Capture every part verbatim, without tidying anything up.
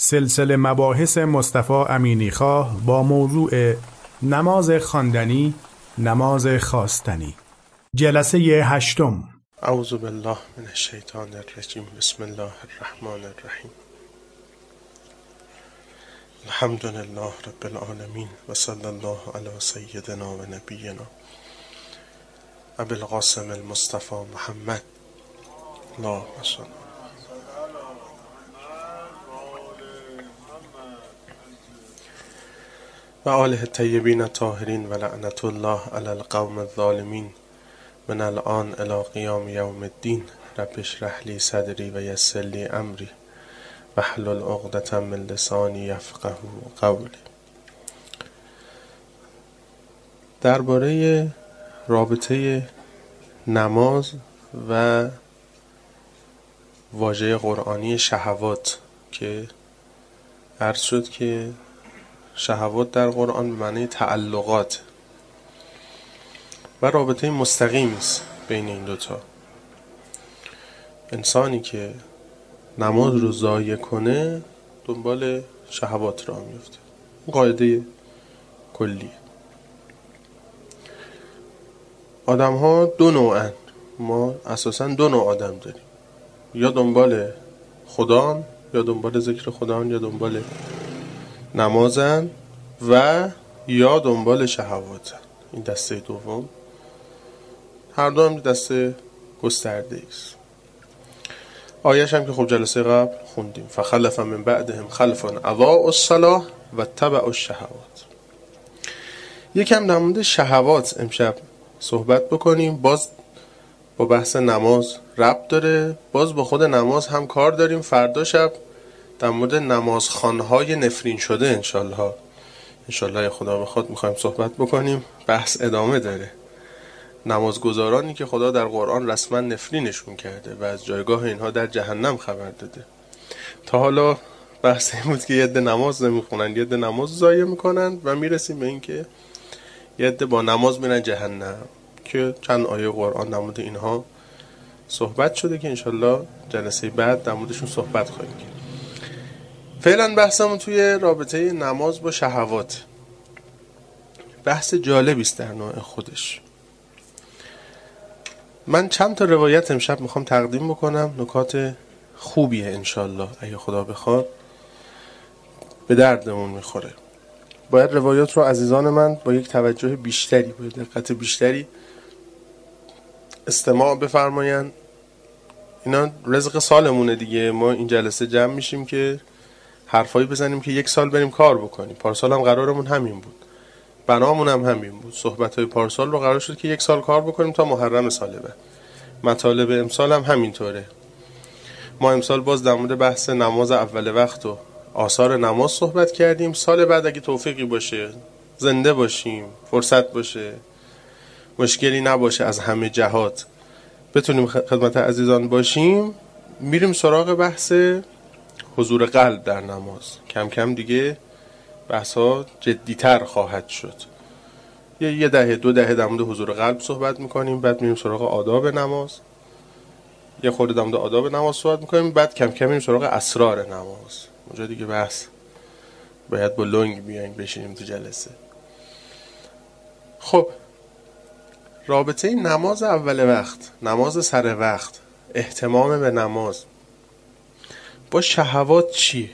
سلسله مباحث مصطفی امینیخواه با موضوع نماز خواندنی، نماز خواستنی. جلسه هشتم. اعوذ بالله من الشیطان الرجیم. بسم الله الرحمن الرحیم. الحمد لله رب العالمین و صلی الله علی سیدنا و نبینا ابی القاسم المصطفى محمد اللهم صل و آله الطیبین الطاهرین و لعنت الله علی القوم الظالمین من الان الی قیام یوم الدین. رب اشرح لی صدری و یسر لی امری واحلل عقدة من لسانی یفقهوا قولی. درباره رابطه نماز و واژه قرآنی شهوات که عرض شد که شهوات در قرآن به معنی تعلقات و رابطه مستقیمی است بین این دوتا. انسانی که نماز رو ضایع کنه دنبال شهوات راه میفته. این قاعده کلیه. آدم ها دو نوعن. ما اساسا دو نوع آدم داریم، یا دنبال خدان یا دنبال ذکر خدان یا دنبال نمازن و یا دنبال شهواتن. این دسته دوم. هر دو هم دسته گسترده است. آیش هم که خب جلسه قبل خوندیم. فخلف من بعدهم خلف اضاعوا الصلاة و اتبعوا الشهوات. یکم در مورد شهوات امشب صحبت بکنیم. باز با بحث نماز ربط داره، باز با خود نماز هم کار داریم. فردا شب در مورد نمازخوانهای نفرین شده انشالله انشالله خدا بخواد میخوایم صحبت بکنیم. بحث ادامه داره. نمازگزارانی که خدا در قرآن رسما نفرینشون کرده و از جایگاه اینها در جهنم خبر داده. تا حالا بحث این بود که یه عده نماز نمیخونن، یه عده نماز ضایع میکنن و میرسیم به این که یه عده با نماز میرن جهنم که چند آیه قرآن در مورد اینها صحبت شده که انشالله جلسه بعد در موردشون صحبت خواهیم کرد. فعلا بحثمون توی رابطه نماز با شهوات. بحث جالبی است در نوع خودش. من چند تا روایت امشب میخوام تقدیم بکنم. نکات خوبیه انشالله اگه خدا بخواد به دردمون میخوره. باید روایات رو عزیزان من با یک توجه بیشتری، با دقت بیشتری استماع بفرماین. اینا رزق سالمونه دیگه. ما این جلسه جمع میشیم که حرفایی بزنیم که یک سال بریم کار بکنیم. پارسال هم قرارمون همین بود، بنامون هم همین بود. صحبت‌های پارسال رو قرار شد که یک سال کار بکنیم تا محرم سال بعد. مطالب امسال هم همینطوره. ما امسال باز در مورد بحث نماز اول وقت و آثار نماز صحبت کردیم. سال بعد اگه توفیقی باشه، زنده باشیم، فرصت باشه، مشکلی نباشه از همه جهات، بتونیم خدمت عزیزان باشیم، میریم سراغ بحث حضور قلب در نماز. کم کم دیگه بحثا جدیتر خواهد شد. یه یه دهه دو دهه در مورد حضور قلب صحبت میکنیم، بعد میریم سراغ آداب نماز. یه خورده در مورد آداب نماز صحبت میکنیم، بعد کم کم میریم سراغ اسرار نماز. اونجا دیگه بحث باید با لنگ بیایم بشینیم تو جلسه. خب رابطه نماز اول وقت، نماز سر وقت، اهتمام به نماز با شهوات چیه؟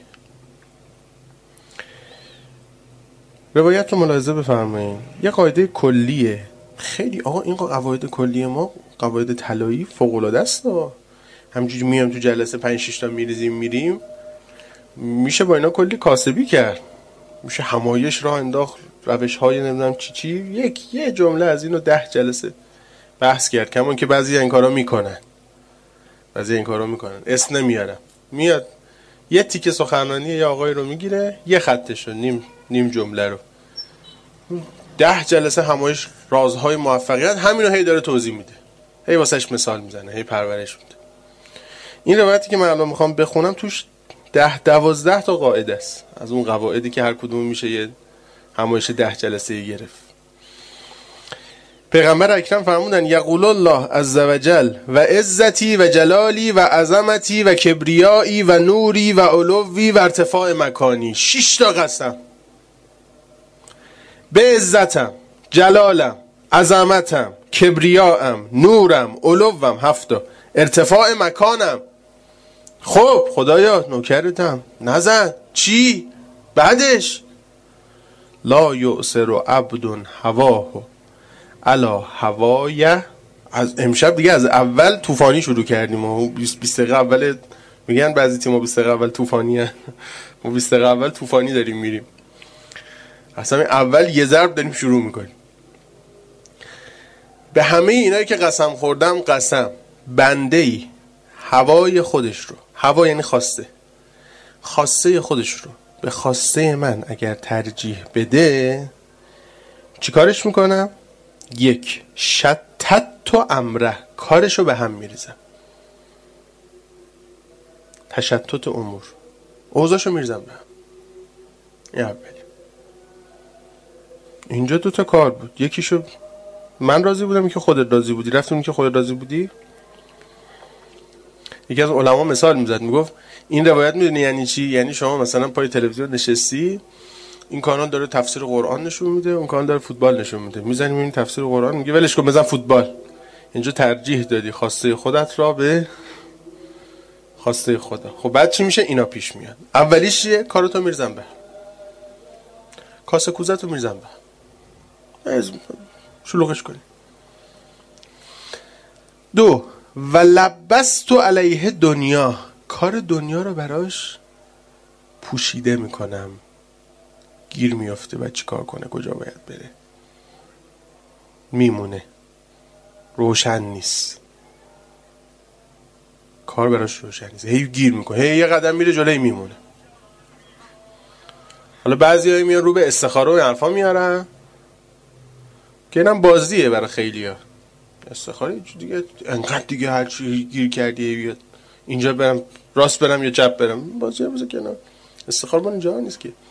روایت رو ملاحظه بفرمایید. یه قاعده کلیه. خیلی آقا این قواعد کلیه ما قواعد طلایی فوق العاده است. همینجوری میام تو جلسه پنج شش تا میریزیم میریم، میشه با اینا کلی کاسبی کرد. میشه همایش راه انداخت، روش‌های نمیدونم چی چی. یک یه جمله از اینو ده جلسه بحث کرد. کمان که بعضی این کارا میکنن. بعضی این کارا میکنن. اسم نمیارم. میاد یه تیکه سخنرانی یا آقای رو میگیره، یه خطشو نیم نیم جمله رو ده جلسه همایش رازهای موفقیت همینو هی داره توضیح میده، هی واسش مثال میزنه، هی پرورش میده. این روایتی که من الان میخوام بخونم توش ده دوازده تا قاعده است، از اون قواعدی که هر کدوم میشه یه همایش ده جلسه گرفت. پیغمبر اکرم فرمودن یقول الله عزوجل و عزتی و جلالی و عظمتی و کبریایی و نوری و علوی و ارتفاع مکانی. شش تا قسم. به عزتم، جلالم، عظمتم، کبریاام، نورم، علوم، هفتا، ارتفاع مکانم. خب خدایا نوکرتم، نزن. چی؟ بعدش لا یؤثر عبد هواه علی هوایه. از امشب دیگه از اول طوفانی شروع کردیم و بیست دقیقه اول میگن بعضی تیم‌ها بیست دقیقه اول طوفانیه، ما بیست دقیقه اول طوفانی داریم میریم. اصلا اول یه ضرب داریم شروع میکنیم. به همه اینایی که قسم خوردم قسم، بنده‌ای هوای خودش رو، هوا یعنی خواسته، خواسته خودش رو به خواسته من اگر ترجیح بده، چی کارش میکنم؟ یک، شتت تو امره، کارشو به هم میریزم. تشتت امور، اوضاعشو میریزم به هم. این اولی. اینجا دو تا کار بود. یکیشو من راضی بودم، یکی خودت راضی بودی. رفتیم اون که خودت راضی بودی. یکی از علما مثال میزد، میگفت این روایت میدونی یعنی چی؟ یعنی شما مثلا پای تلویزیون نشستی، این کانال داره تفسیر قرآن نشون میده، اون کانال داره فوتبال نشون میده، میزنی میبینی تفسیر قرآن، میگه ولش کن بزن فوتبال. اینجا ترجیح دادی خواسته خودت را به خواسته خدا. خب بعد چی میشه؟ اینا پیش میاد. اولیش چیه؟ کارتو میرزن به کاسه کوزتو میرزن به شلوغش کنی. دو، و لبست علیه دنیا، کار دنیا رو براش پوشیده میکنم. گیر میافته و چی کار کنه، کجا باید بره، میمونه، روشن نیست، کار براش روشن نیست، هی گیر میکنه، هی یه قدم میره جلوی میمونه. حالا بعضی هایی میان رو به استخاره و حرفا میارن که اینم بازیه برای خیلی ها. استخاره دیگه انقدر دیگه هر چی گیر کردی بیاد اینجا برم راست برم یا چپ برم، بازیه بزن کنار. استخاره من اینجا نیست که.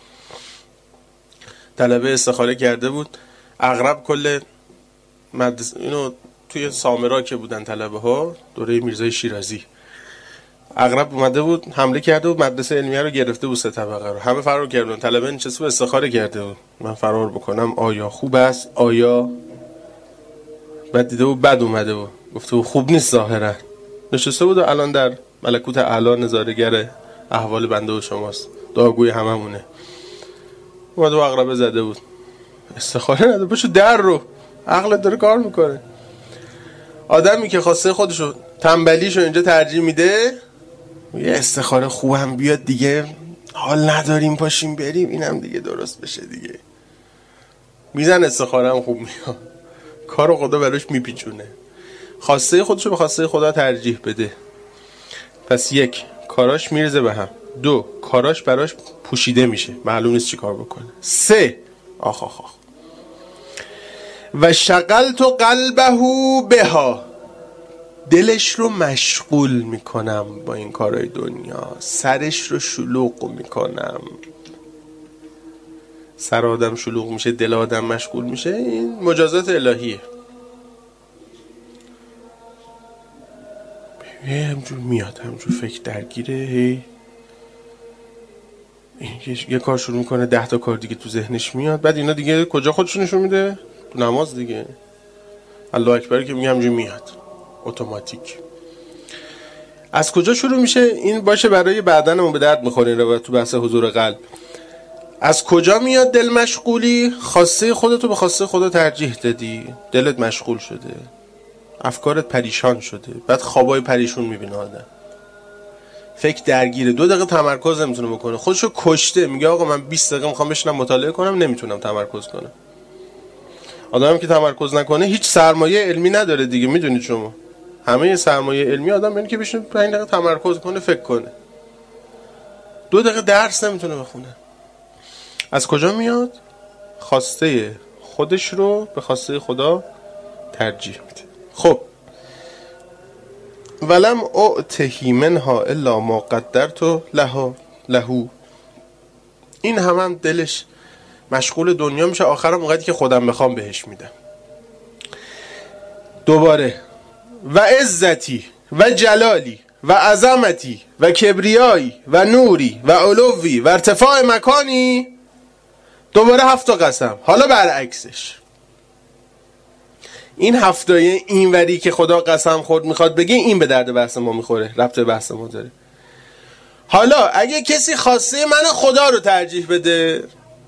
طلبه استخاره کرده بود، اغرب کل مدرسه اینو توی سامرا که بودن طلبه ها دوره میرزای شیرازی، اغرب اومده بود حمله کرده بود مدرسه علمیه رو گرفته بود، سه طبقه رو همه فرار کردن. طلبه نشسته بود استخاره کرده بود، من فرار بکنم آیا خوب است آیا، بعد دیده بود بد اومده بود، گفته بود خوب نیست ظاهرا. نشسته بود و الان در ملکوت اعلی نظاره‌گر احوال بنده و شماست، دعاگوی هممونه. اومده و اغربه زده بود، استخاره نده، پاشو در رو، عقلت داره کار میکنه. آدمی که خواسته خودشو تنبلیشو اینجا ترجیح میده، یه استخاره خوب هم بیاد دیگه حال نداریم پاشیم بریم اینم دیگه درست بشه دیگه، میزن استخاره هم خوب میاد، کارو خدا براش میپیچونه. خواسته خودشو به خواسته خدا ترجیح بده. پس یک، کاراش میرزه به هم. دو، کاراش براش پوشیده میشه، معلوم نیست چی کار بکنه. سه، آخ آخ آخ و شغلت قلبه بها، دلش رو مشغول میکنم با این کارهای دنیا، سرش رو شلوغ میکنم. سر آدم شلوغ میشه، دل آدم مشغول میشه، این مجازات الهیه. همجور میاد، همجور فکر درگیره، هی یه کار شروع میکنه، ده تا کار دیگه تو ذهنش میاد. بعد اینا دیگه کجا خودشون نشون میده؟ نماز دیگه، الله اکبر که میگه همجور میاد اتوماتیک. از کجا شروع میشه؟ این باشه برای بعدنمون به درد میخوره این رو تو بحث حضور قلب. از کجا میاد دل مشغولی؟ خواسته خودتو به خواسته خدا ترجیح دادی، دلت مشغول شده، افکارت پریشان شده، بعد خوابای پریشون میبینه آدم، فکر درگیره، دو دقیقه تمرکز نمیتونه بکنه، خودشو کشته، میگه آقا من بیست دقیقه میخوام بشینم مطالعه کنم نمیتونم تمرکز کنم. آدمی که تمرکز نکنه هیچ سرمایه علمی نداره دیگه، میدونید شما همه سرمایه علمی آدم یعنی که بشینه پنج دقیقه تمرکز کنه فکر کنه، دو دقیقه درس نمیتونه بخونه. از کجا میاد؟ خواسته خودش رو به خواسته خدا ترجیح میده. خب ولم اعتهی منها الا ما قدرت لها لهو، این هم هم دلش مشغول دنیا میشه، آخرم اونقدری که خودم بخوام بهش میدم. دوباره و عزتی و جلالی و عظمتی و کبریایی و نوری و علوی و ارتفاع مکانی، دوباره هفت تا قسم. حالا برعکسش، این هفتای اینوری که خدا قسم خورد میخواد بگه، این به درد بحث ما میخوره، ربط به بحث ما داره. حالا اگه کسی خواسته من خدا رو ترجیح بده،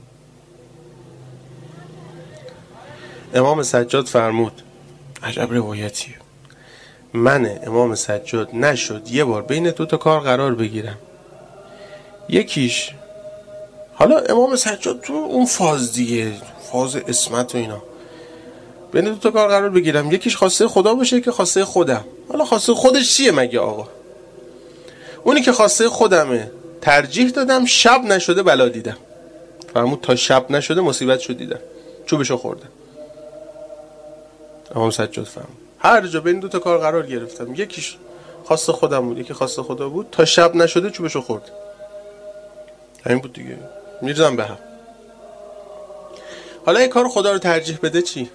امام سجاد فرمود، عجب روایتیه، من امام سجاد نشد یه بار بین دو تا کار قرار بگیرم، یکیش، حالا امام سجاد تو اون فاز دیگه، فاز اسمت و اینا، بین دو تا کار قرار بگیرم، یکیش خواسته خدا باشه که خواسته خودم. حالا خواسته خودش چیه مگه آقا؟ اونی که خواسته خودمه ترجیح دادم، شب نشده بلا دیدم. فرمود تا شب نشده مصیبت شد دیدم، چوبشو خوردم. امام سجاد فرمود هر جا بین دو تا کار قرار گرفتم، یکیش خواست خودم بود، یکی خواست خدا بود، تا شب نشده چوبشو خورد. همین بود دیگه، میرزم به هم. حالا یک کار خدا رو ترجیح بده چی؟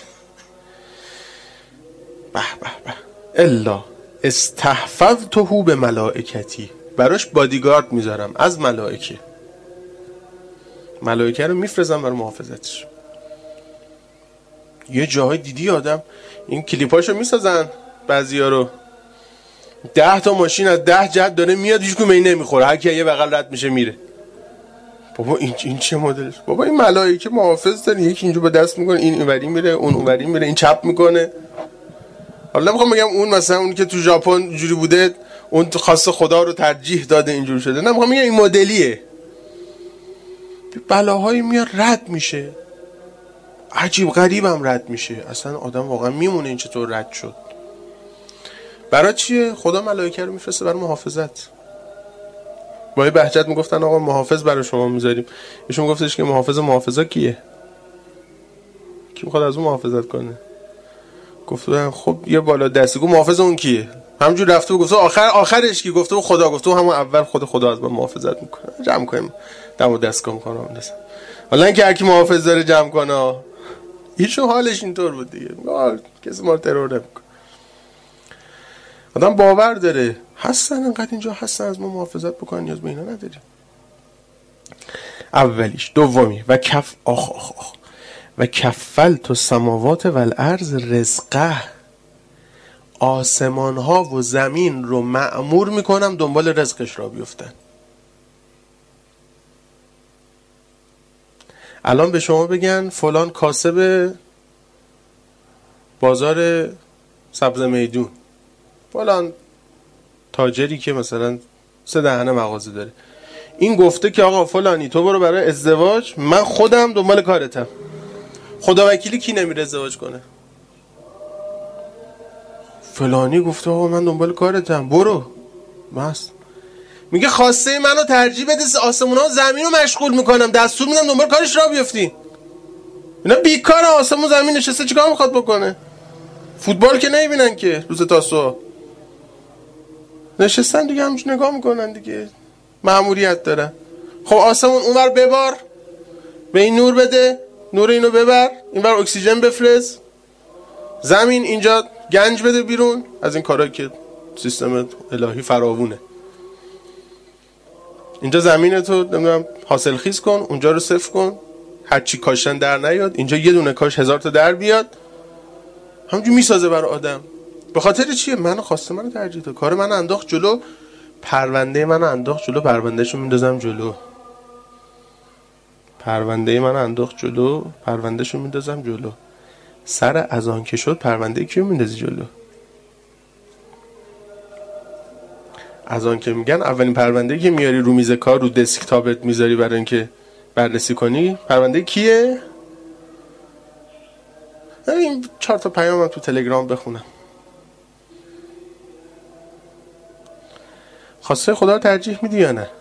به به به الا استحفظته به ملائکتی، براش بادیگارد میذارم از ملائکه، ملائکه رو میفرستم برای محافظتش. یه جاهای دیدی آدم این کلیپاشو میسازن بعضیا رو، ده تا ماشین از ده جهت داره میاد، هیچ کدوم نمیخوره، هر کی یه بغل رد میشه میره. بابا این این چه مدلش؟ بابا این ملائکه محافظ داره، یکی اینجا با دست میکنه، این اینوری میره، اون اونوری میره، این چپ میکنه. حالا نمیخوام بگم اون مثلا اون که تو ژاپن جوری بوده، اون خاص خدا رو ترجیح داده اینجوری شده، نه میخوام بگم این مدلیه. بلاهایی میاد رد میشه، عجیب غریبم رد میشه، اصلا آدم واقعا میمونه این چطور رد شد. برای چیه؟ خدا ملائکه رو میفرسته برای محافظت. با بهجت میگفتن آقا محافظ برای شما میذاریم، ایشون گفتش که محافظ محافظا کیه؟ کی میخواد از اون محافظت کنه؟ گفتم خب یه بالا دستی، گفت محافظ اون کیه؟ همونجور رفته و گفت آخر آخرش کی؟ گفته خدا. گفته همون اول خود خدا از من محافظت میکنه، جمع کنیم دم و دستگاه میکنم دست. حالا اینکه هر کی محافظ داره جمع کنه، ایشون حالش اینطور بود دیگه، کسی ما ترور نمیکنه. آدم باور داره هستن، انقدر اینجا هستن از ما محافظت بکنن، نیاز به اینا نداریم. اولیش. دومی و کف آخ آخ آخ و کفلت السماوات والارض رزقه، آسمان ها و زمین رو مأمور میکنم دنبال رزقش را بیفتن. الان به شما بگن فلان کاسب بازار سبز میدون، فلان تاجری که مثلا سه دهنه مغازه داره، این گفته که آقا فلانی تو برو برای ازدواج، من خودم دنبال کارتم. خدا وکیلی کی نمیره ازدواج کنه؟ فلانی گفته آقا من دنبال کارتم، برو. بس میگه خواسته منو ترجیح بده، آسمونا و زمین رو مشغول میکنم، دستور میدم دنبال کارش را بیفتی. اینا بیکار آسمون زمین نشسته، چیکار میخواد بکنه؟ فوتبال که نمیبینن که روز تاسوعا، نشستن دیگه همش نگاه میکنن دیگه، مأموریت دارن. خب آسمون اونور ببار، به این نور بده، نور اینو ببر، اینور اکسیژن بفرست، زمین اینجا گنج بده بیرون، از این کارا که سیستم الهی فراوونه. اینجا زمین تو نمیدونم حاصل خیز کن، اونجا رو صفر کن، هر چی کاشتن در نیاد، اینجا یه دونه کاش هزار تا در بیاد. همونجوری میسازه برای آدم. به خاطر چیه؟ منو خواسته منو ترجیح داد، کار منو انداخت جلو، پرونده منو انداخت جلو، پروندهشو میندازم جلو. پرونده منو انداخت جلو، پروندهشو میندازم جلو. سر از آن که شد پرونده کیو میندازی جلو؟ از آن که میگن اولین پرونده که میاری رو میز کار، رو دسکتاپت میذاری برای اینکه بررسی کنی، پرونده کیه؟ این چهار تا پیامم تو تلگرام بخونم. خواسته خدا رو ترجیح میدی یا نه؟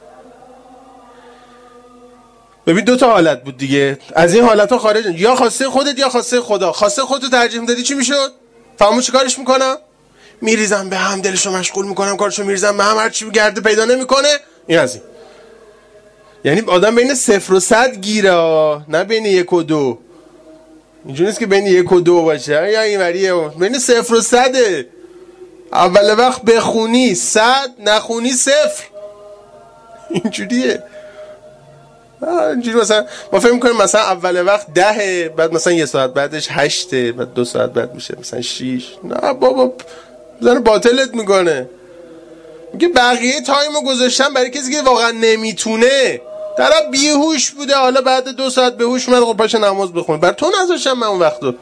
ببین دو تا حالت بود دیگه، از این حالت ها خارج، یا خواسته خودت یا خواسته خدا. خواسته خودت رو ترجیح میدادی چی میشد؟ فهمو چی کارش میکنم؟ میریزم به هم، دلشو مشغول میکنم، کارشو میریزم به هم، هر چی گرده پیدا نمیکنه. این از این. یعنی آدم بین صفر و صد گیره، نه بین یک و دو. اینجوری نیست که بین یک و دو باشه یا اینوریه، بین صفر و صده. اول وقت بخونی صد، نخونی صفر. اینجوریه. اینجوری مثلا ما فکر می‌کنیم مثلا اول وقت دهه، بعد مثلا یه ساعت بعدش هشته، بعد دو ساعت بعد میشه مثلا شیش. نه بابا زن باطلت میکنه. میگه بقیه تایمو گذاشتم برای کسی که واقعا نمیتونه، طرف بیهوش بوده، حالا بعد دو ساعت به هوش اومد، خب پاش نماز بخونه. بر تو نذاشتم من اون وقتو.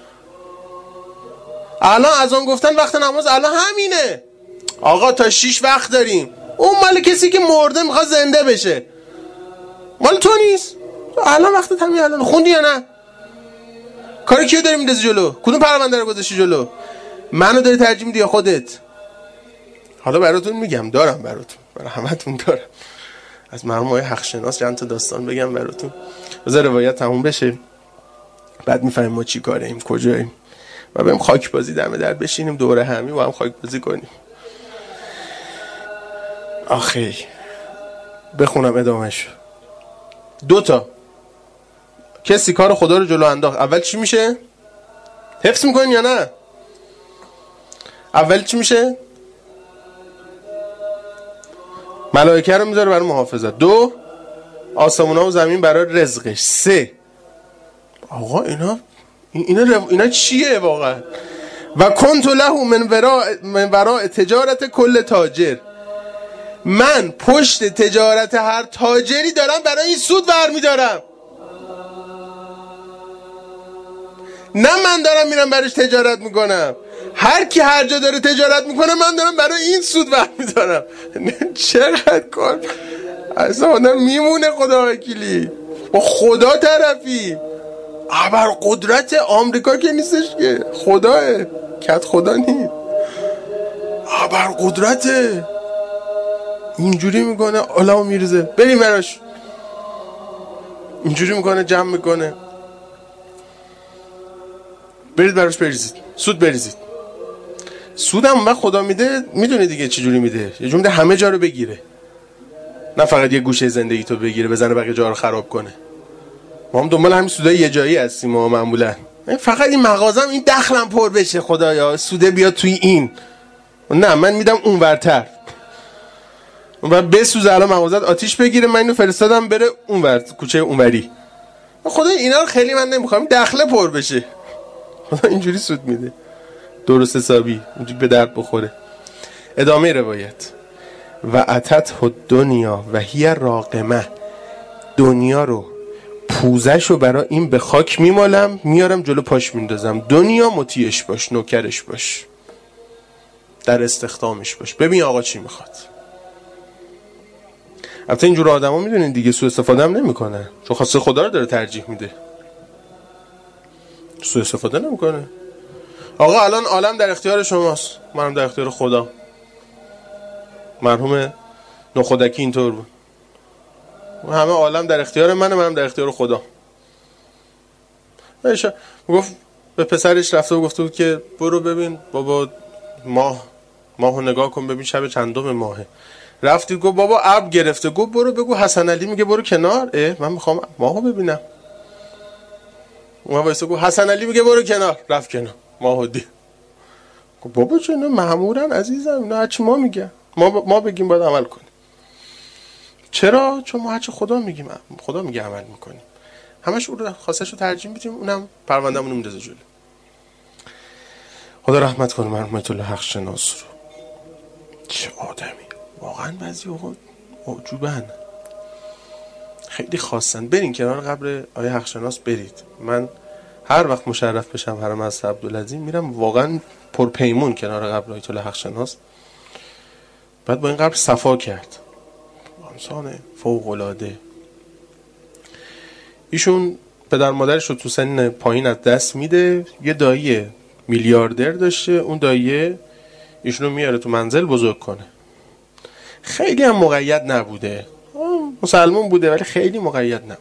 الان از اون گفتن وقت نماز الان همینه آقا، تا شیش وقت داریم. اون مال کسی که مرده میخواد زنده بشه، مال تو نیست. تو الان وقت همین الان. خوندی یا نه؟ کاری کیو داری میندازی جلو؟ کدوم پرونده رو گذاشتی جلو؟ منو داری ترجیح میدی یا خودت؟ حالا براتون میگم، دارم براتون، برای همتون دارم. از مرحوم آقای حق شناس چند تا داستان بگم براتون. بذار روایت تموم بشه بعد میفهمیم ما چی کاریم، کجاییم و بریم خاک بازی دم در بشینیم دوره همی با هم خاک بازی کنیم. آخی بخونم ادامهش. دو تا کسی کار خدا رو جلو انداخت، اول چی میشه؟ حفظ میکنین یا نه؟ اول چی میشه؟ ملائکه رو میذاره برای محافظت. دو، آسمونا و زمین برای رزقش. سه، آقا اینا اینا اینا چیه واقعا؟ و کنت له من وراء من وراء تجارت کل تاجر، من پشت تجارت هر تاجری دارم برای این سود برمیدارم. نه من دارم میرم براش تجارت میکنم، هر کی هر جا داره تجارت میکنه من دارم برای این سود برمیدارم. چقدر کار اصلا آدم میمونه خدا وکیلی. با خدا طرفی. ابر قدرت آمریکا که نیستش که، خداه، کت خدا نیست، ابر قدرته. اینجوری میکنه علامو میرزه بریم براش، اینجوری میکنه جمع میکنه برید براش بریزید، سود بریزید. سودم وقت خدا میده میدونه دیگه چه جوری میده، یه جوری همه جا رو بگیره، نه فقط یه گوشه زندگی تو بگیره بزنه بقیه جا رو خراب کنه. ما هم دنبال همین سودای یه جایی هستیم ما معمولا، فقط این مغازم این دخلم پر بشه خدایا، سوده بیاد توی این، نه من میدم اون ورتر و بسوزه الان مغازت آتیش بگیره، من اینو فرستادم بره اون ور کوچه اونوری. خدا اینا رو خیلی من نمیخوام، دخله پر بشه. خدا اینجوری سود میده درست حسابی، اونجوری به درد بخوره. ادامه روایت. و اتت الدنیا و هی راقمه، دنیا رو پوزش رو برای این به خاک میمالم میارم جلو پاش میندازم. دنیا مطیعش باش، نوکرش باش، در استخدامش باش. ببین آقا چی میخواد. البته اینجور آدم ها میدونین دیگه سوء استفاده هم نمی کنه، چون خواسته خدا رو داره ترجیح میده، سوء استفاده نمی کنه. آقا الان عالم در اختیار شماست، منم در اختیار خدا. مرحوم نخودکی اینطور بود، همه عالم در اختیار منه، منم در اختیار خدا. ایشا گفت به پسرش رفته و گفته بود که برو ببین بابا ماه ماهو نگاه کن ببین شب چندم ماهه. رفتی گفت بابا ابر گرفته. گفت برو بگو حسن علی میگه برو کنار. اه من میخوام ماهو ببینم. اون وایسا گفت حسن علی میگه برو کنار. رفت کنار ماهو دید. گفت بابا چه اینا مامورن عزیزم، اینا هرچی ما میگن ما ب... ما بگیم باید عمل کنیم. چرا؟ چون ما هرچی خدا میگیم خدا میگه عمل میکنیم. همش اون خواستشو ترجیح میدیم، اونم پروندهمون میندازه جلو. خدا رحمت کنه مرحوم آیت الله حق شناس رو. چه آدمی واقعا، بعضی اوقات عجوبن، خیلی خواستن. برین کنار قبر آیه حق شناس برید. من هر وقت مشرف بشم حرم از عبدالعظیم میرم واقعا پرپیمون کنار قبر آیت الله حق شناس. بعد با این قبر صفا کرد، انسان فوق العاده. ایشون پدر مادرش رو تو سن پایین از دست میده، یه دایی میلیاردر داشته، اون دایی ایشونو میاره تو منزل بزرگ کنه. خیلی هم مقید نبوده، مسلمان بوده ولی خیلی مقید نبوده.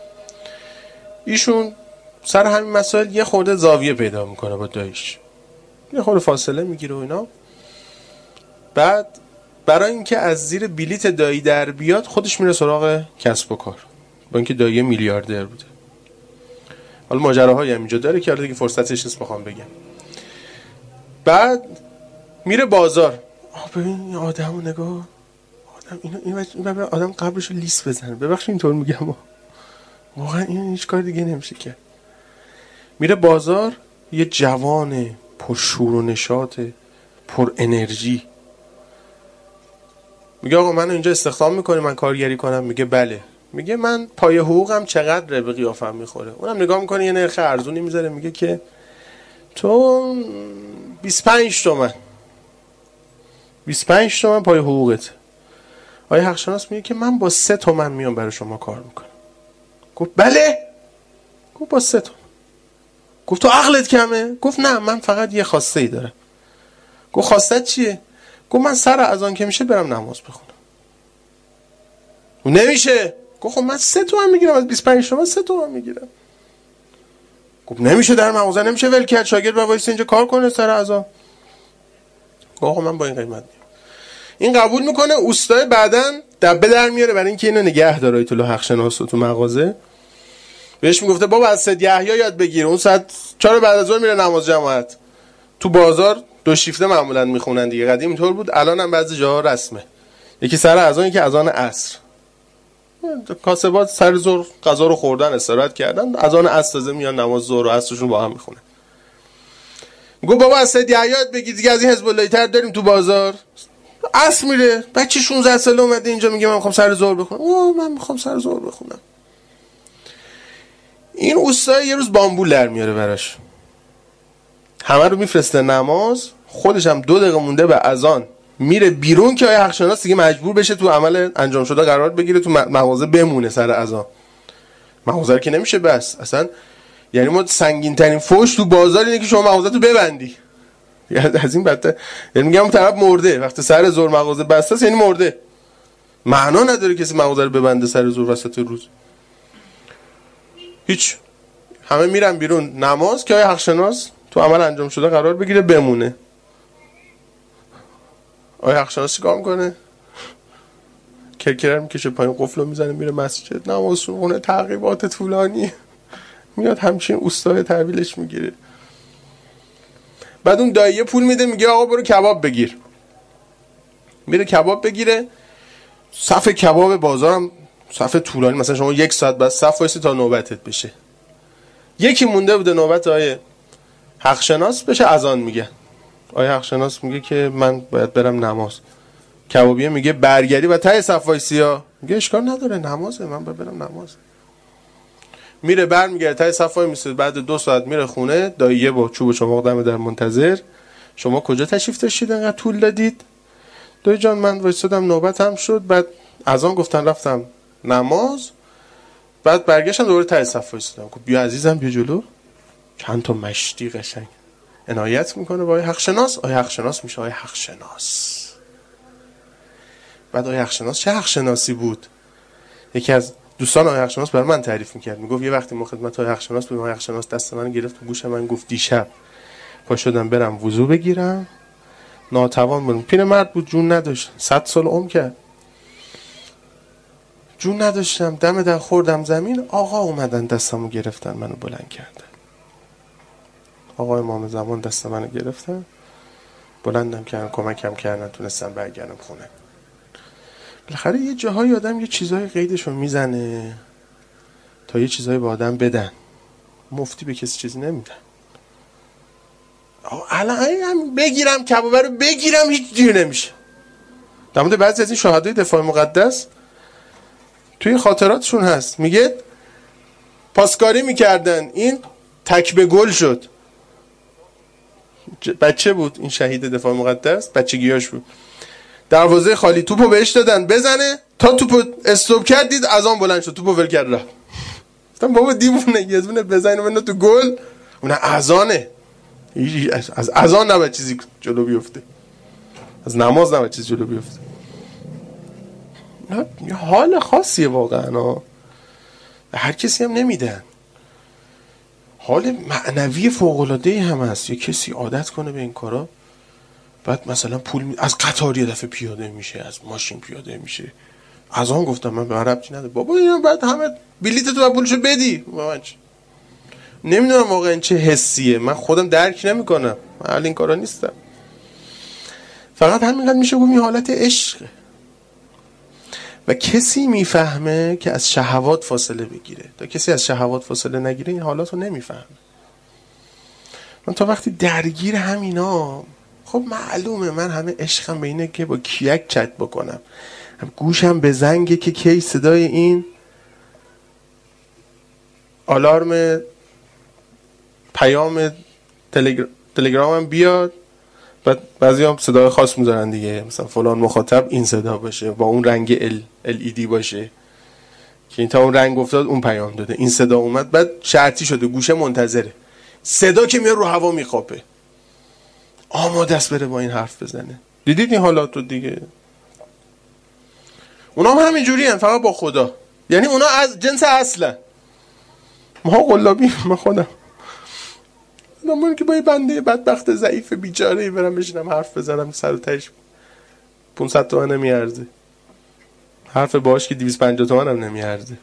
ایشون سر همین مسائل یه خورده زاویه پیدا میکنه با داییش، یه خورده فاصله میگیره و اینا. بعد برای اینکه از زیر بلیت دایی در بیاد خودش میره سراغ کسب و کار، با اینکه دایی میلیاردر بوده. حالا ماجراهایی هم اینجا داره که حالا دیگه فرصتش نیست بخوام بگم. بعد میره بازار. آه ببین این آدمو نگاه، آدم اینو این, این آدم قبرشو لیس بزنه. ببخشید اینطور میگم، واقعا این هیچ کار دیگه نمیشه کرد. میره بازار، یه جوان پر شور و نشاط، پر انرژی. میگه آقا من اینجا استخدام میکنی من کارگری کنم؟ میگه بله. میگه من پای حقوقم چقدره به قیافم میخوره؟ اونم نگاه میکنه یه نرخ ارزونی میذاره، میگه که تو بیست و پنج تومن بیست و پنج تومن پای حقوقت. آیا حقشناس میگه که من با سه تومن میام برای شما کار میکنم. گفت بله. گفت با سه تومن. گفت تو عقلت کمه؟ گفت نه من فقط یه خواسته ای دارم. گفت خواستت چیه؟ گفت من سر اذان که میشه برم نماز بخونم. نمیشه. گفت خب من سه تومن میگیرم از بیست و پنج تومن سه تومن میگیرم. گفت نمیشه در مغازه نمیشه ول کرد شاگرد با وایس اینجا کار کنه سر اذان. گفت من با این قیمت میام. این قبول میکنه. اوستای بعدن دبه در میاره برای اینکه اینو نگه داره ایت الله حقشناس تو مغازه. بهش میگفته بابا از سید یحیی یاد بگیر، اون ساعت چهار بعد از ظهر میره نماز جماعت. تو بازار دو شیفته معمولا میخونن دیگه، قدیم اینطور بود، الان هم بعضی جاها رسمه، یکی سر اذان یکی اذان عصر. کاسبات سر ظهر غذا رو خوردن استراحت کردن، اذان عصر تازه میان نماز ظهر و عصرشون با هم میخونن. میگه بابا از سید یحیی یاد بگیر دیگه، از این حزب اللهی تر داریم تو بازار. عصر میره بچه شانزده ساله اومده اینجا میگه من میخوام سر ظهر بخونم. اوه من میخوام سر ظهر بخونم. این اوستا یه روز بامبول در میاره براش، همه رو میفرسته نماز، خودش هم دو دقیقه مونده به اذان میره بیرون که آیا حقشناس دیگه مجبور بشه تو عمل انجام شده قرار بگیره، تو مغازه بمونه سر اذان. مغازه که نمیشه بس اصلا، یعنی ما سنگین ترین فوش تو بازار اینه که شما مغازه تو ببندی. یعنی از این بدتر، یعنی میگم اون طرف مرده وقتی سر ظهر مغازه بسته است، یعنی مرده. معنا نداره کسی مغازه رو ببنده سر ظهر وسط روز. هیچ، همه میرن بیرون نماز که آیا حقشناس تو عمل انجام شده قرار بگیره بمونه. آیا حقشناس چیکار میکنه؟ کرکرر میکشه پایین، قفل رو میزنه میره مسجد، نماز خونه، تعقیبات طولانی، میاد همچین اوستای تحویلش میگیره. بعد اون داییه پول میده میگه آقا برو کباب بگیر. میره کباب بگیره. صف کباب بازارم صف طولانی، مثلا شما یک ساعت بعد صف وایسی تا نوبتت بشه. یکی مونده بوده نوبت آیه حقشناس بشه، اذان میگه. آیه حقشناس میگه که من باید برم نماز. کبابیه میگه برگردی و ته صف وایسی ها. میگه اشکال نداره نمازه، من باید برم نماز. میره برمیگرده ته صف وای میسه. بعد دو ساعت میره خونه، داییه با چوب و چماق دم در منتظر. شما کجا تشریف داشتید انقدر طول دادید؟ دایی جان من وایسادم نوبتم شد، بعد اذان گفتن رفتم نماز، بعد برگشتم دوباره ته صف وایسادم. گفت بیا عزیزم بیا جلو. چند تا مشتی قشنگ عنایت میکنه با آیه حقشناس. آیه حقشناس میشه آیه حقشناس. بعد آیه حقشناس چه حقشناسی بود؟ یکی از دوستان آیه حقشناس برای من تعریف میکرد، میگفت یه وقتی ما خدمت آیه حقشناس بودیم، آیه حقشناس دست من گرفت تو گوش من گفت دیشب پا شدم برم وضو بگیرم، ناتوان بودم. پیرمرد بود، جون نداشت، صد سال عمر کرد، جون نداشتم، دم در خوردم زمین، آقا اومدن دستمو گرفتن منو بلند کردن. آقا امام زمان دست منو گرفتن بلندم کردن، کمکم کردن، تونستم برگردم خونه. بالاخره یه جاهای آدم یه چیزای قیدشو میزنه تا یه چیزایی به آدم بدن. مفتی به کسی چیزی نمیدن. الان بگیرم کبابه رو بگیرم هیچ جور نمیشه. در مورد بعضی از این شهدای دفاع مقدس توی خاطراتشون هست، میگه پاسکاری میکردن، این تک به گل شد. بچه بود این شهید دفاع مقدس، بچگیاش بود، دروازه خالی توپو بهش دادن بزنه، تا توپو استوب کرد دید اذان بلند شد، توپو ول کرد رفت. گفتم بابا دیوونه، یه دونه بزنه منو تو گل، اون اذانه. از اذان نباید چیزی جلو بیفته، از نماز نباید چیزی جلو بیفته. یه حال خاصیه واقعا، هر کسی هم نمیدن. حال معنوی فوق‌العاده‌ای هم هست. یه کسی عادت کنه به این کارا، بعد مثلا پول می... از قطار یه دفعه پیاده میشه، از ماشین پیاده میشه. از آن گفتم من به عربی نداره بابا، اینا بعد همه بلیط تو پولشو بدی. نمیدونم واقعا چه حسیه، من خودم درک نمیکنم، من اهل این کارا نیستم. فقط همینقدر میشه گفت این حالت عشقه و کسی میفهمه که از شهوات فاصله بگیره. تا کسی از شهوات فاصله نگیره این حالات رو نمیفهمه. من تا وقتی درگیر همینا، خب معلومه من همه عشقم به اینه که با کیک چت بکنم، گوشم به زنگه که کی صدای این آلارم پیام تلگر... تلگرامم بیاد. بعد بعضی هم صدای خاص میذارن دیگه، مثلا فلان مخاطب این صدا باشه با اون رنگ ال ال ای دی باشه که این تا اون رنگ افتاد اون پیام داده، این صدا اومد، بعد شرطی شده گوشه منتظره، صدا که میاد رو هوا میخوابه، آماده است بره با این حرف بزنه. دیدید این حالات رو دیگه؟ اونا هم همینجوری هن، فقط با خدا. یعنی اونا از جنس اصلا، ما قلابی، ما خودم من که با یه بنده بدبخت ضعیف بیچاره برم بشینم حرف بزنم، سر و تهش پانصد تومن نمیارزه، حرف باش که دویست و پنجاه تومن هم نمیارزه.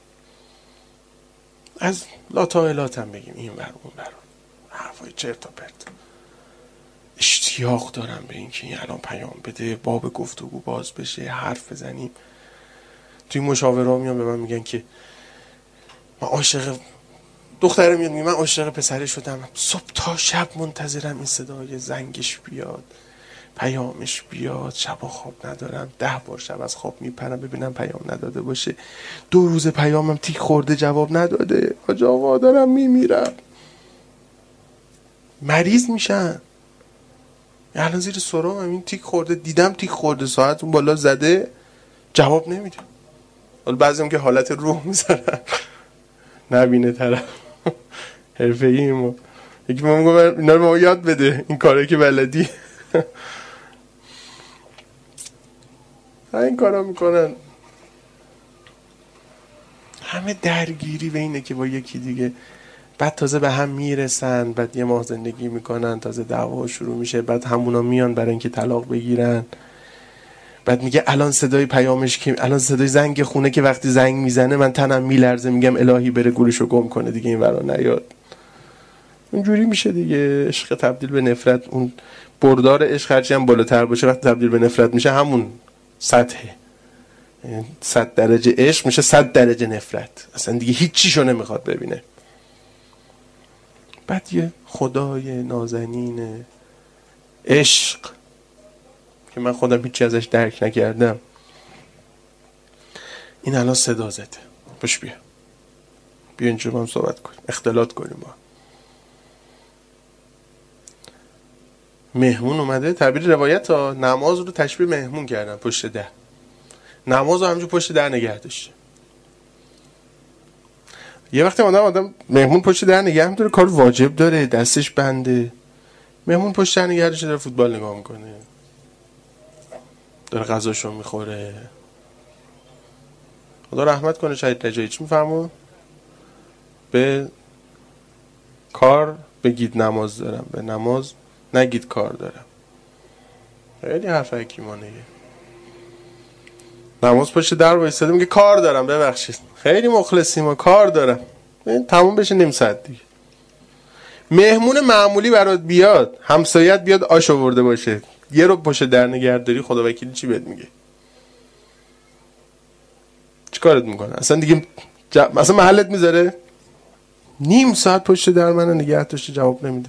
از لاتایلات هم بگیم این ور اون ور، حرفای چرت و پرت. اشتیاق دارم به این که این الان پیام بده، باب گفتگو باز بشه، حرف بزنیم. توی مشاوره ها میان به من میگن که من عاشق دختره، میاد میگه من عاشق پسره شدم، صبح تا شب منتظرم این صدای زنگش بیاد، پیامش بیاد، شبا خواب ندارم، ده بار شب از خواب میپرم ببینم پیام نداده باشه، دو روز پیامم تیک خورده جواب نداده، حاج آقا دارم میمیرم. مریض میشن. الان زیر سرم این تیک خورده، دیدم تیک خورده، ساعت اون بالا زده، جواب نمیده. حالا بعضی هم که حالت روح میزنن نبینه طرف حرفه‌ای ما، یکی ما میگه اینا رو ما یاد بده، این کاره که بلدی. این کارا میکنن. همه درگیری به اینه که با یکی دیگه، بعد تازه به هم میرسن، بعد یه ماه زندگی میکنن، تازه دعوا شروع میشه، بعد همونا میان برای اینکه طلاق بگیرن. بعد میگه الان صدای پیامش که الان صدای زنگ خونه که وقتی زنگ میزنه من تنم میلرزه، میگم الهی بره گورشو گم کنه دیگه این ورا نیاد. اونجوری میشه دیگه. عشق تبدیل به نفرت، اون بردار عشق هرچی هم بالاتر باشه وقتی تبدیل به نفرت میشه همون سطحه. صد درجه عشق میشه صد درجه نفرت، اصلا دیگه هیچیشو نمیخواد ببینه. بعد یه خدای نازنین عشق که من خودم هیچی ازش درک نکردم، این الان صدا زده، پش بیا بیا اینجا با هم صحبت کنیم، اختلاط کنیم با مهمون اومده. تعبیر روایت ها نماز رو تشبیه مهمون کردن، پشت در نماز رو همجور پشت در نگه داشته. یه وقتی آدم آدم مهمون پشت در نگه هم داره، کار واجب داره، دستش بنده، مهمون پشت در نگه داشته، داره فوتبال نگاه میکنه، داره غذاشو میخوره. خدا رحمت کنه شهید رجایی چی میفرمون؟ به کار بگید نماز دارم، به نماز نگید کار دارم. خیلی حرف حکیمانه. نماز پشت در وایساده میگه کار دارم، ببخشید خیلی مخلصیم و کار دارم، تموم بشه نیم ساعت دیگه. مهمون معمولی برات بیاد، همسایت بیاد آش آورده باشه، یه رو پشت در نگهداری، خدا وکیلی چی بهت میگه؟ چی کارت میکنه؟ اصلا دیگه ج... اصلا محلت میذاره؟ نیم ساعت پشت در من نگه داشته جواب نمیده.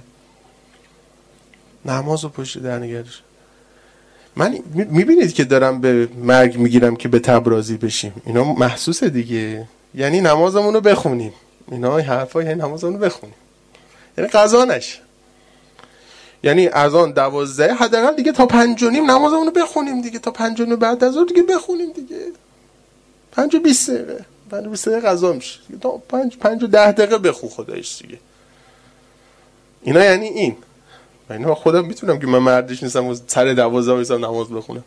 نمازو پشت در نگه داشته. من میبینید که دارم به مرگ میگیرم که به تب راضی بشیم، اینا محسوسه دیگه. یعنی نمازمون رو بخونیم، اینا حرفا، یعنی نمازمون رو بخونیم، یعنی قضا نشه، یعنی از آن دوازده حداقل دیگه تا پنج و نیم نمازمون رو بخونیم دیگه، تا پنج و نیم بعد از اون دیگه بخونیم دیگه، پنج و بیست دقیقه، پنج و بیست دقیقه قضا میشه، تا پنج پنج و ده دقیقه بخون خدایش دیگه. اینا یعنی این. من خودم میتونم که من مردش نیستم و سر دوازده میسم نماز بخونم.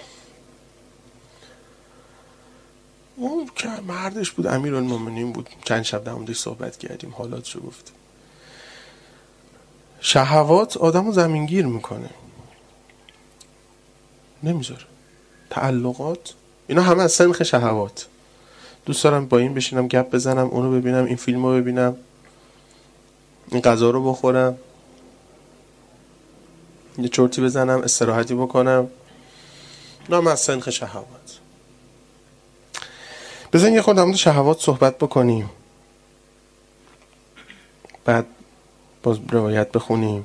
اون که مردش بود، امیرالمومنین بود، چند شب در موردش صحبت کردیم، حالاتشو گفتیم. شهوات آدمو زمینگیر میکنه، نمیذاره. تعلقات اینا همه از سنخ شهوات. دوست دارم با این بشینم گپ بزنم، اونو ببینم، این فیلمو ببینم، این غذا رو بخورم، یه چرتی بزنم، استراحتی بکنم. نام از سنخ شهوات. بزن یه خود در مورد شهوات صحبت بکنیم، بعد باز روایت بخونیم.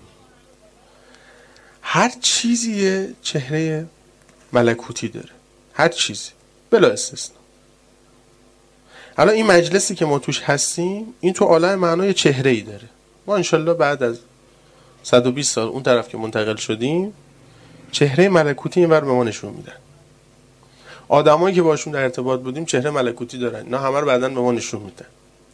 هر چیزی یه چهره ملکوتی داره، هر چیزی بلا استثنا. الان این مجلسی که ما توش هستیم، این تو عالم معنای چهره‌ای داره. ما انشالله بعد از صد و بیست سال اون طرف که منتقل شدیم، چهره ملکوتی اینور به ما نشون میدن. آدمایی که باشون در ارتباط بودیم چهره ملکوتی دارن، نه همه رو بعداً به ما نشون میدن.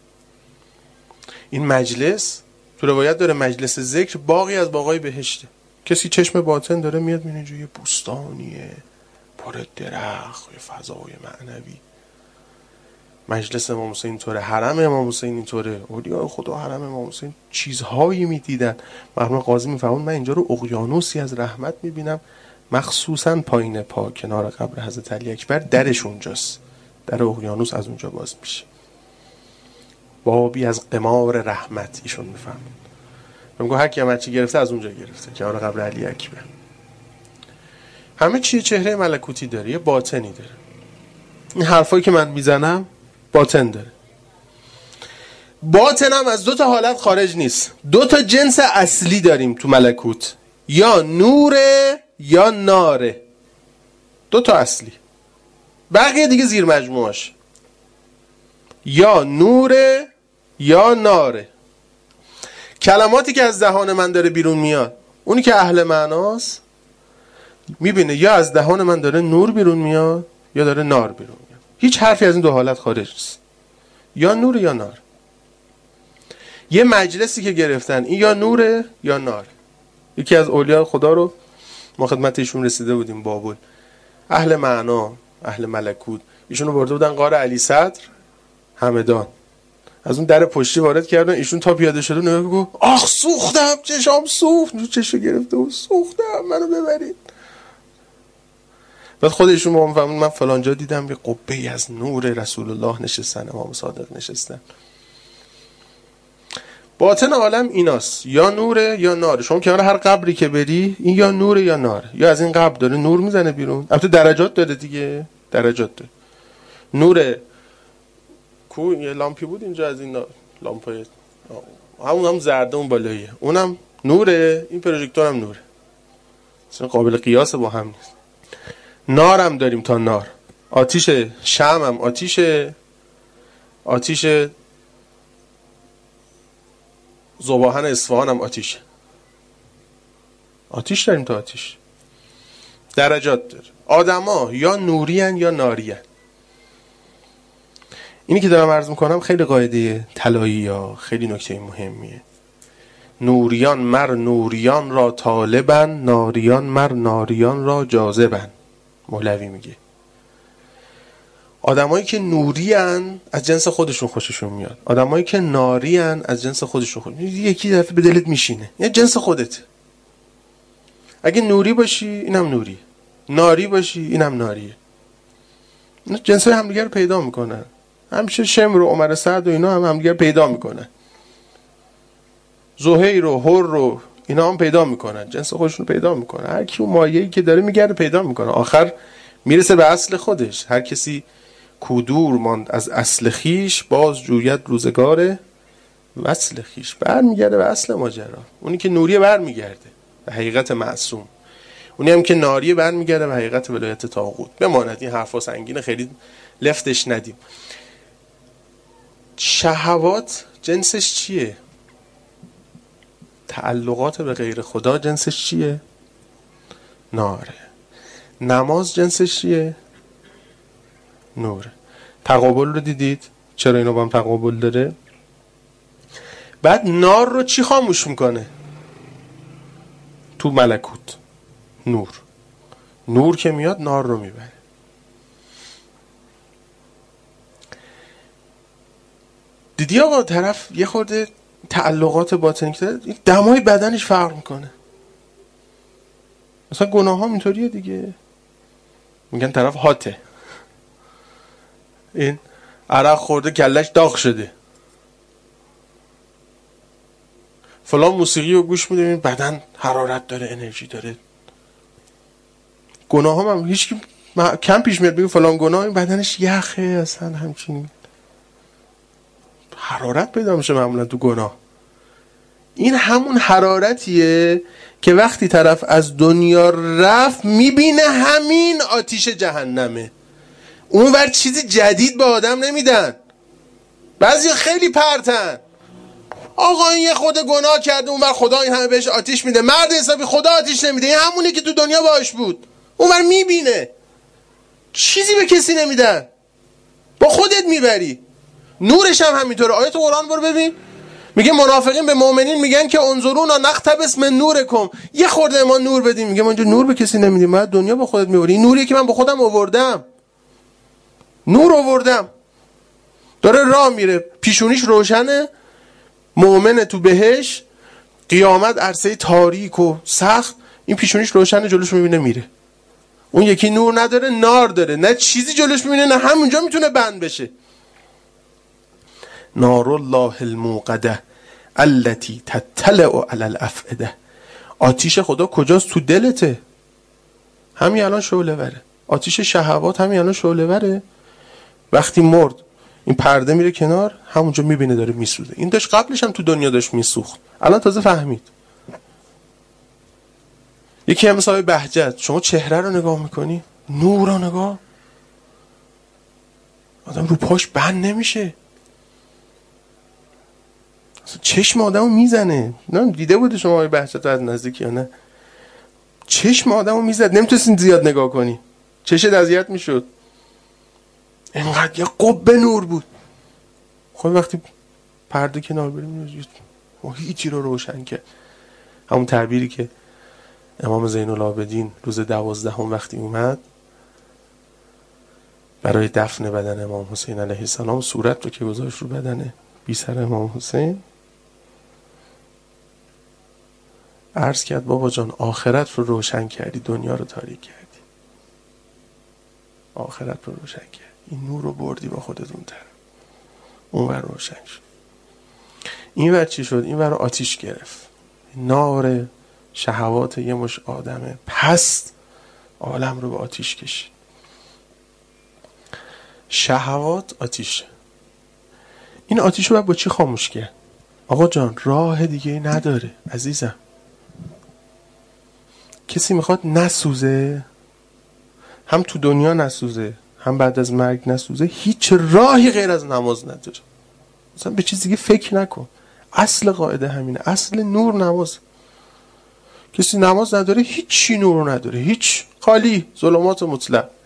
این مجلس تو روایت داره مجلس ذکر باغی از باغای بهشته. کسی چشم باطن داره میاد میبینه اینجا یه بوستانیه پر درخت، یه فضای معنوی. مجلس امام حسین اینطوره، حرم امام حسین اینطوره، اولیاء خدا حرم امام حسین چیزهایی میدیدن. مرحوم قاضی میفهمون من اینجا رو اقیانوسی از رحمت میبینم، مخصوصا پایین پا کنار قبر حضرت علی اکبر درش اونجاست، در اقیانوس از اونجا باز میشه، بابی از قمار رحمت. ایشون میفهمون میگه هر کی چی گرفته از اونجا گرفته، کنار قبر علی اکبر. همه چی چهره ملکوتی داره، یه باطنی داره. این حرفایی که من میزنم باطن داره. باطنم از دو تا حالت خارج نیست. دو تا جنس اصلی داریم تو ملکوت، یا نوره یا ناره. دو تا اصلی، بقیه دیگه زیر مجموعاش. یا نوره یا ناره. کلماتی که از دهان من داره بیرون میاد، اونی که اهل معناست میبینه یا از دهان من داره نور بیرون میاد یا داره نار بیرون میاد. هیچ حرفی از این دو حالت خارج نیست، یا نور یا نار. یه مجلسی که گرفتن این یا نوره یا نار. یکی از اولیاء خدا رو ما خدمت ایشون رسیده بودیم، بابل، اهل معنا، اهل ملکوت. ایشونو برده بودن غار علی صدر همدان، از اون در پشتی وارد کردن. ایشون تا پیاده شده نگاه گفت آخ سوختم، چشام سوخت، چشو گرفته و سوختم، منو ببرید. بعد خود ایشون ما فهمون من فلان جا دیدم یه قبه‌ای از نور رسول الله نشستن، امام صادق نشستن. باطن عالم ایناست، یا نوره یا ناره. شما کنار هر قبری که بری این یا نوره یا ناره. یا از این قبر داره نور میزنه بیرون، البته درجات داره دیگه، درجات داره. نور کو یه لامپی بود اینجا، از این لامپای همون هم زرده اون بالاییه، اونم نوره، این پروژکتور هم نوره، اصلا قابل قیاس با هم نیست. نارم داریم تا نار، آتیش شمع هم آتیش، آتیش ذوباهن اصفهان هم آتیش. آتیش داریم تا آتیش. درجات داره. آدما یا نوری ان یا ناری ان. اینی که دارم عرض میکنم خیلی قاعده طلایی یا خیلی نکته مهمیه. نوریان مر نوریان را طالبن، ناریان مر ناریان را جاذبن. مولوی میگه آدمایی که نوری ان از جنس خودشون خوششون میاد، آدمایی که ناری ان از جنس خودشون خوششون میاد. یکی دفعه به دلت میشینه، یه جنس خودته. اگه نوری باشی اینم نوری، ناری باشی اینم ناریه. جنسای همدیگه رو پیدا میکنن. همیشه شمر و عمر سعد و اینا هم همدیگه رو پیدا میکنن، زهیر و حر و اینا هم پیدا میکنن، جنس خودشون رو پیدا میکنن. هر کی اون مایه‌ای که داره میگرده پیدا میکنه، آخر میرسه به اصل خودش. هر کسی کودور ماند از اصل خیش، باز جوید روزگار وصل خیش. برمیگرده به اصل ماجرا. اونی که نوریه برمیگرده به حقیقت معصوم، اونی هم که ناریه برمیگرده به حقیقت ولایت طاغوت. بماند این حرفا سنگینه، خیلی لفتش ندیم. شهوات جنسش چیه؟ تعلقات به غیر خدا جنسش چیه؟ ناره. نماز جنسش چیه؟ نوره. تقابل رو دیدید؟ چرا اینا با هم تقابل داره؟ بعد نار رو چی خاموش میکنه؟ تو ملکوت نور. نور که میاد نار رو میبره. دیدی آقا طرف یه خورده تعلقات باطنی که داره دمای بدنش فرق میکنه. مثلا گناه ها اینطوریه دیگه، میگن طرف هاته، این عرق خورده کلش داغ شده. فلان موسیقی رو گوش میده بدن حرارت داره، انرژی داره. گناه هم, هم هیچ کم پیش میاد بگه فلان گناه این بدنش یخه، اصلا همچین حرارت پیدا میشه معمولا تو گناه. این همون حرارتیه که وقتی طرف از دنیا رفت میبینه همین آتیش جهنمه. اون ور چیزی جدید به آدم نمیدن. بعضی خیلی پرتن، آقا این یه خود گناه کرده اون ور خدا این همه بهش آتیش میده. مرد حسابی خدا آتیش نمیده، این همونی که تو دنیا باش بود. اون ور میبینه چیزی به کسی نمیدن، با خودت میبری. نورش هم همینطوره. آیت قرآن برو ببین، میگه منافقین به مؤمنین میگن که انظرونا نقتبس من نورکم، یه خورده ما نور بدیم. میگه ما اینجا نور به کسی نمیدیم، ما دنیا با خودت میبری. این نوریه که من با خودم آوردم، نور آوردم. داره راه میره، پیشونیش روشنه، مؤمن تو بهش، قیامت عرصه تاریک و سخت، این پیشونیش روشنه، جلوش میبینه میره. اون یکی نور نداره، نار داره، نه چیزی جلوش میبینه نه همونجا میتونه بند بشه. نار الله الموقده التي تطلع على الافئده. آتیش خدا کجاست؟ تو دلته. همین الان شعله وره. آتیش شهوات همین الان شعله وره. وقتی مرد این پرده میره کنار، همونجا میبینه داره میسوزه. این داشت قبلش هم تو دنیا داشت میسوخت، الان تازه فهمید. یکی هم مثلا بهجت، شما چهره رو نگاه میکنی، نور رو نگاه، آدم رو پاش بند نمیشه، چشم آدم رو میزنه. نه دیده بوده شما آقای بهجت از نزدیک یا نه؟ چشم آدم رو میزد، نمیتونستین زیاد نگاه کنی، چشت اذیت میشد، اینقدر یه قبه نور بود. خب وقتی پرده کنار بریم و هیچی رو روشن کرد. همون تعبیری که امام زین العابدین روز دوازدهم وقتی اومد برای دفن بدن امام حسین علیه السلام، صورت رو که گذاشت رو بدن بی سر امام حسین، عرض کرد بابا جان آخرت رو روشن کردی، دنیا رو تاریک کردی. آخرت رو روشن کردی، این نور رو بردی با خودت اون طرف، اون ور روشن شد. این ور چی شد؟ این ور آتیش گرفت، نار شهوات یه مش آدمه پست عالم رو به آتیش کشید. شهوات آتیشه. این آتیش رو باید با چی خاموش کرد؟ آقا جان راه دیگه نداره عزیزم. کسی میخواد نسوزه، هم تو دنیا نسوزه هم بعد از مرگ نسوزه، هیچ راهی غیر از نماز نداره. مثلا به چیز دیگه فکر نکن. اصل قاعده همینه، اصل نور نماز. کسی نماز نداره هیچ چی نور نداره، هیچ، خالی، ظلمات مطلق.